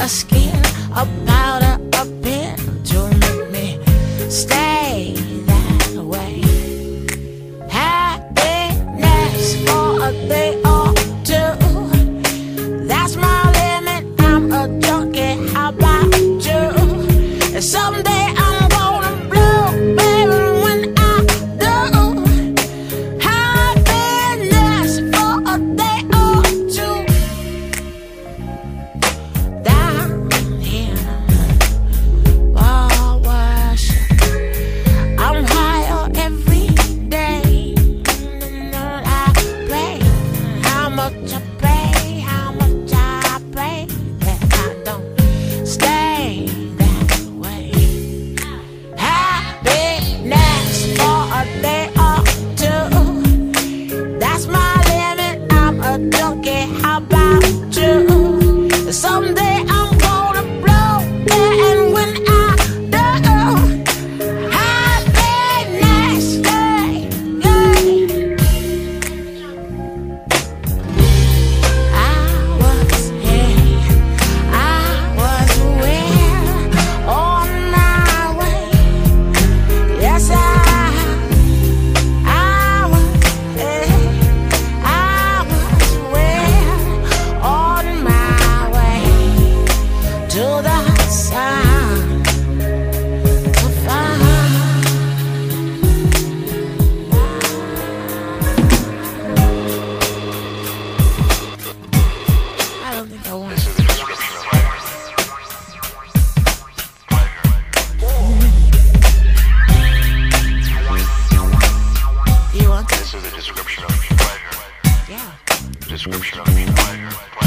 a skin, a powder, a pin to make me stay that way. Happiness for a day or two, that's my limit. I'm a junkie, how about you? And someday I'm gonna blow, baby, when I do. Happiness for a day or two. Down here, wall worship, I'm higher every day. And I pray, how much I pray, how much I pray that I don't stay that way. Happiness for a day or two, that's my limit. I'm a junkie, how about you? Someday I'm gonna blow, yeah, and when I do, happiness, yeah, yeah. I was here, I was where, on my way. Yes, I was here, I was where, on my way to the sun to find. I don't think I want it. Do you want it? This is a description of pleasure. Yeah. Description of pleasure.